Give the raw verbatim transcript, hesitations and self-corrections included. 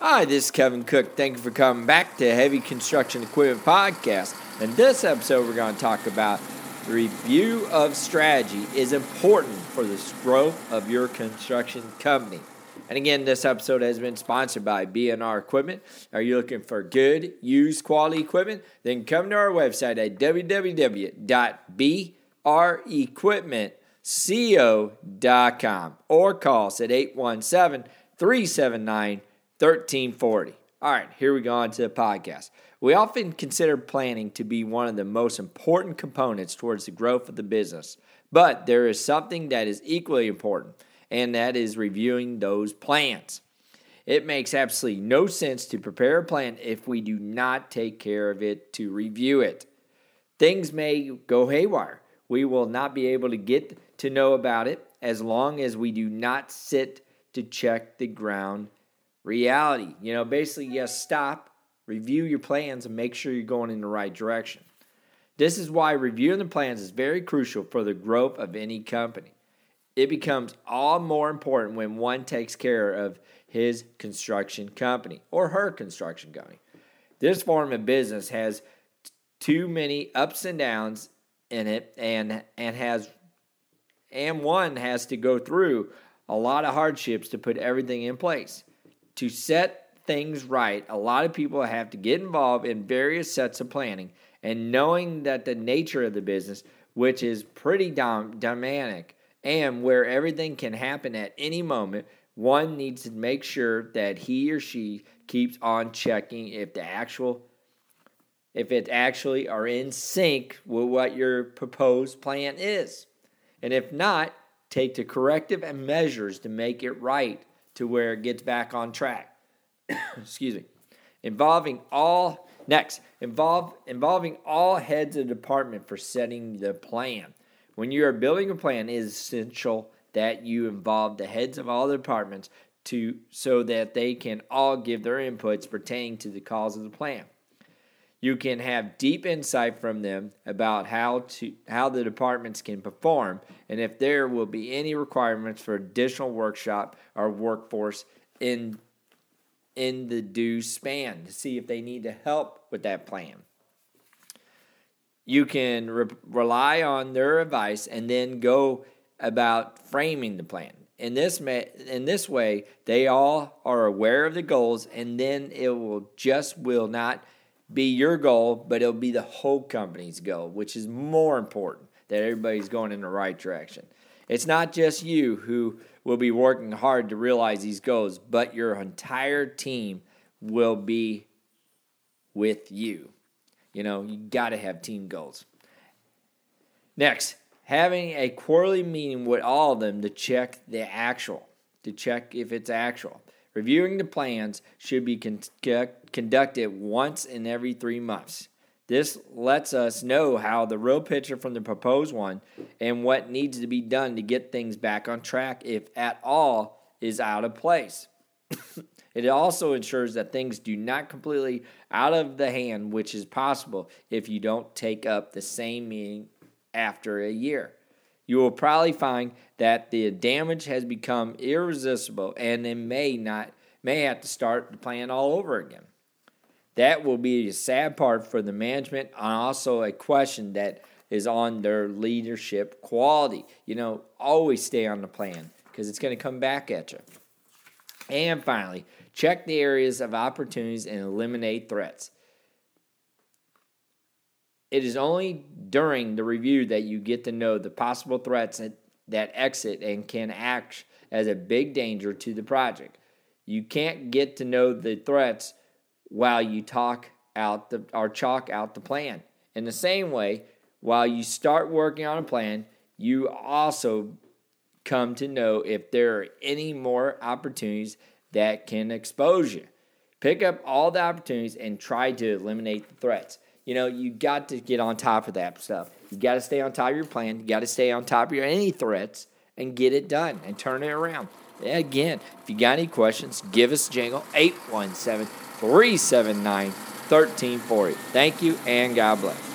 Hi, this is Kevin Cook. Thank you for coming back to Heavy Construction Equipment Podcast. In this episode, we're going to talk about review of strategy is important for the growth of your construction company. And again, this episode has been sponsored by B and R Equipment. Are you looking for good, used, quality equipment? Then come to our website at w w w dot b r equipment co dot com or call us at eight one seven, three seven nine, thirteen forty. All right, here we go on to the podcast. We often consider planning to be one of the most important components towards the growth of the business, but there is something that is equally important, and that is reviewing those plans. It makes absolutely no sense to prepare a plan if we do not take care of it to review it. Things may go haywire. We will not be able to get to know about it as long as we do not sit to check the ground reality. You know, basically, yes, stop, review your plans, and make sure you're going in the right direction. This is why reviewing the plans is very crucial for the growth of any company. It becomes all more important when one takes care of his construction company or her construction company. This form of business has t- too many ups and downs in it, and and has and one has to go through a lot of hardships to put everything in place. To set things right, a lot of people have to get involved in various sets of planning, and knowing that the nature of the business, which is pretty dom- dynamic and where everything can happen at any moment, one needs to make sure that he or she keeps on checking if the actual if it actually are in sync with what your proposed plan is. And if not, take the corrective and measures to make it right to where it gets back on track. Excuse me. Involving all, next, involve, involving all heads of the department for setting the plan. When you are building a plan, it is essential that you involve the heads of all the departments to so that they can all give their inputs pertaining to the cause of the plan. You can have deep insight from them about how to how the departments can perform and if there will be any requirements for additional workshop or workforce in, in the due span to see if they need to help with that plan. You can re- rely on their advice and then go about framing the plan. In this ma- in this way, they all are aware of the goals, and then it will just will not be your goal, but it'll be the whole company's goal, which is more important, that everybody's going in the right direction. It's not just you who will be working hard to realize these goals, but your entire team will be with you. You know, you got to have team goals. Next, having a quarterly meeting with all of them to check the actual, to check if it's actual. Reviewing the plans should be con- conducted once in every three months. This lets us know how the real picture from the proposed one and what needs to be done to get things back on track, if at all, is out of place. It also ensures that things do not completely out of the hand, which is possible if you don't take up the same meeting after a year. You will probably find that the damage has become irresistible and then may not may have to start the plan all over again. That will be a sad part for the management and also a question that is on their leadership quality. You know, always stay on the plan because it's going to come back at you. And finally, check the areas of opportunities and eliminate threats. It is only during the review that you get to know the possible threats that, that exit and can act as a big danger to the project. You can't get to know the threats while you talk out the or chalk out the plan. In the same way, while you start working on a plan, you also come to know if there are any more opportunities that can expose you. Pick up all the opportunities and try to eliminate the threats. You know, you got to get on top of that stuff. You got to stay on top of your plan. You got to stay on top of your any threats and get it done and turn it around. Again, if you got any questions, give us a jingle, eight one seven, three seven nine, one three four zero. Thank you, and God bless.